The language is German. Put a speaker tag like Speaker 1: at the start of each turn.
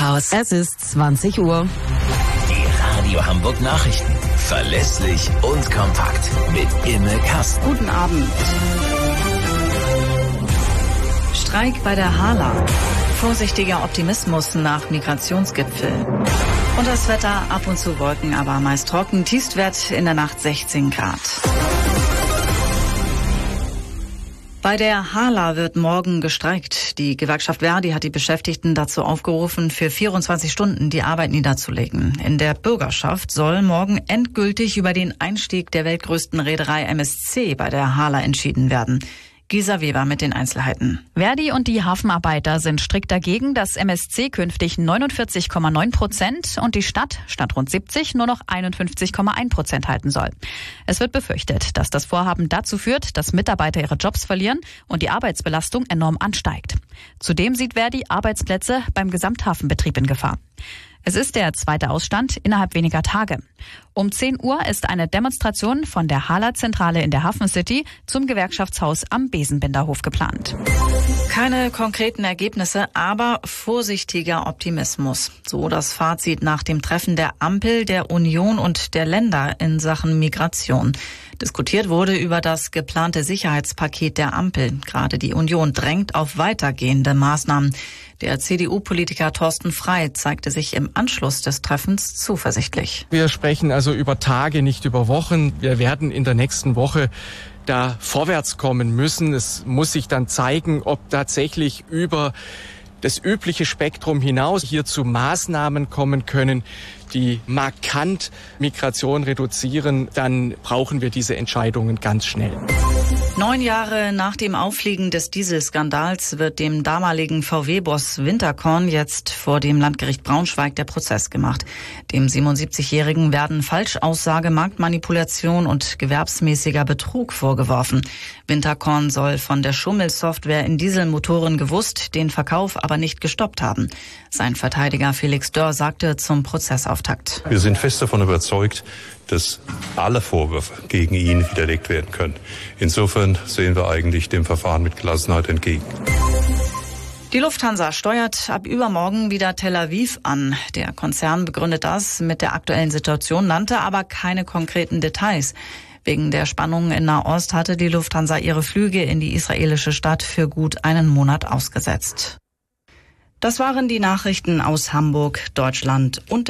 Speaker 1: Funkhaus.
Speaker 2: Es ist 20 Uhr.
Speaker 3: Die Radio Hamburg Nachrichten. Verlässlich und kompakt. Mit Imme Kasten.
Speaker 2: Guten Abend. Streik bei der HALA. Vorsichtiger Optimismus nach Migrationsgipfel. Und das Wetter, ab und zu Wolken, aber meist trocken. Tiefstwert in der Nacht 16 Grad. Bei der HALA wird morgen gestreikt. Die Gewerkschaft ver.di hat die Beschäftigten dazu aufgerufen, für 24 Stunden die Arbeit niederzulegen. In der Bürgerschaft soll morgen endgültig über den Einstieg der weltgrößten Reederei MSC bei der HALA entschieden werden. Gisa Weber mit den Einzelheiten.
Speaker 4: ver.di und die Hafenarbeiter sind strikt dagegen, dass MSC künftig 49,9% und die Stadt statt rund 70 nur noch 51,1% halten soll. Es wird befürchtet, dass das Vorhaben dazu führt, dass Mitarbeiter ihre Jobs verlieren und die Arbeitsbelastung enorm ansteigt. Zudem sieht ver.di Arbeitsplätze beim Gesamthafenbetrieb in Gefahr. Es ist der zweite Ausstand innerhalb weniger Tage. Um 10 Uhr ist eine Demonstration von der HALA-Zentrale in der Hafen City zum Gewerkschaftshaus am Besenbinderhof geplant.
Speaker 2: Keine konkreten Ergebnisse, aber vorsichtiger Optimismus. So das Fazit nach dem Treffen der Ampel, der Union und der Länder in Sachen Migration. Diskutiert wurde über das geplante Sicherheitspaket der Ampel. Gerade die Union drängt auf weitergehende Maßnahmen. Der CDU-Politiker Thorsten Frey zeigte sich im Anschluss des Treffens zuversichtlich.
Speaker 5: Wir sprechen also über Tage, nicht über Wochen. Wir werden in der nächsten Woche da vorwärts kommen müssen. Es muss sich dann zeigen, ob tatsächlich über das übliche Spektrum hinaus hier zu Maßnahmen kommen können, die markant Migration reduzieren. Dann brauchen wir diese Entscheidungen ganz schnell.
Speaker 2: 9 Jahre nach dem Auffliegen des Dieselskandals wird dem damaligen VW-Boss Winterkorn jetzt vor dem Landgericht Braunschweig der Prozess gemacht. Dem 77-Jährigen werden Falschaussage, Marktmanipulation und gewerbsmäßiger Betrug vorgeworfen. Winterkorn soll von der Schummelsoftware in Dieselmotoren gewusst, den Verkauf aber nicht gestoppt haben. Sein Verteidiger Felix Dörr sagte zum Prozessauftakt:
Speaker 6: Wir sind fest davon überzeugt, dass alle Vorwürfe gegen ihn widerlegt werden können. Insofern sehen wir eigentlich dem Verfahren mit Gelassenheit entgegen.
Speaker 2: Die Lufthansa steuert ab übermorgen wieder Tel Aviv an. Der Konzern begründet das mit der aktuellen Situation, nannte aber keine konkreten Details. Wegen der Spannungen in Nahost hatte die Lufthansa ihre Flüge in die israelische Stadt für gut einen Monat ausgesetzt. Das waren die Nachrichten aus Hamburg, Deutschland und